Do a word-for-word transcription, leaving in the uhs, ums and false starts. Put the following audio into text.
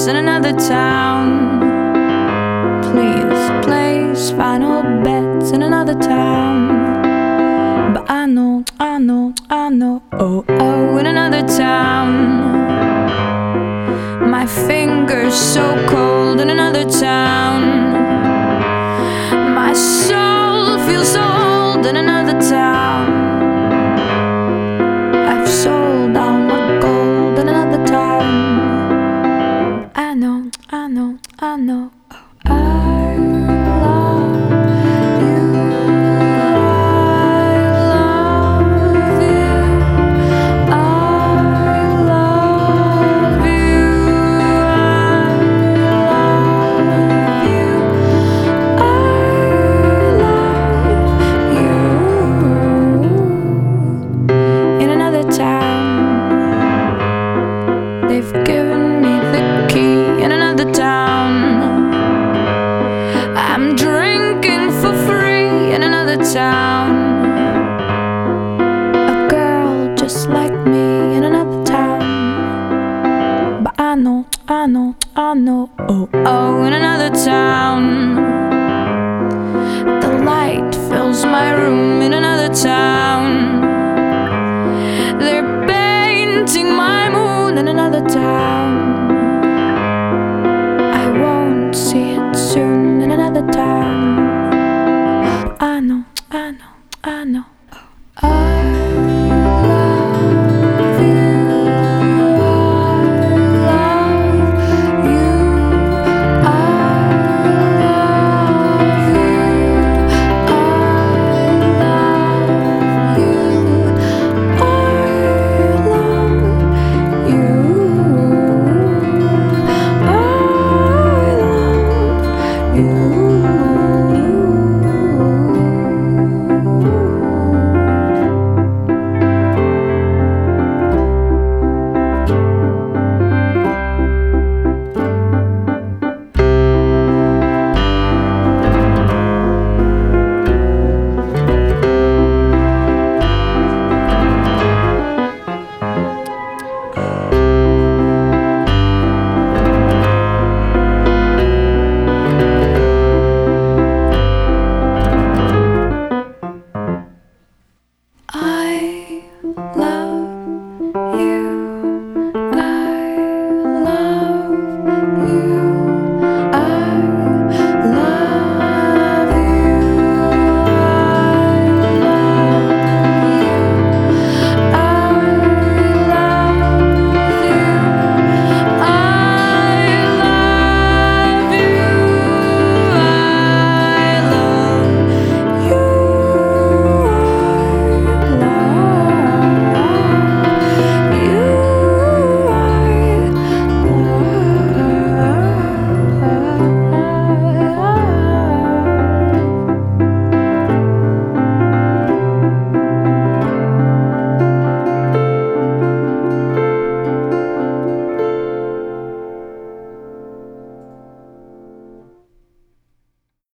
bets in another town. Please place final bets in another town. But I know, I know, I know, oh, oh, in another town. My fingers so cold in another town. My soul feels so old in another town. I've sold all my gold in another town. I know, I know, I know, oh, I love you. I love you. I love you. I love you. In another town, they've given me the key. In another town, I'm drinking for free. In another town, a girl just like me. In another town, but I know, I know, I know, oh, oh, in another town, the light fills my room. In another town,